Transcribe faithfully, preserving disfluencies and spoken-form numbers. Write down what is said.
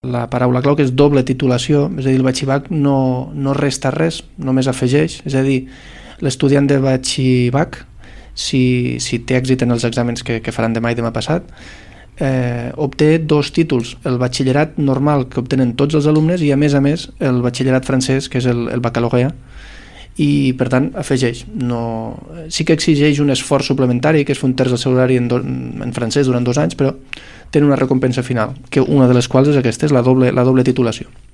la paraula clau, que és doble titulació, és a dir, el batxibac no, no resta res, només afegeix, és a dir, l'estudiant de batxibac, si, si té èxit en els exàmens que, que faran demà i demà passat, eh, obté dos títols, el batxillerat normal que obtenen tots els alumnes i a més a més el batxillerat francès, que és el, el baccalaureat, i per tant afegeix. No... Sí que exigeix un esforç suplementari, que és fer un terç del seu horari en, do... en francès durant dos anys, però tenen una recompensa final, que una de les quals és aquesta, és la doble, la doble titulació.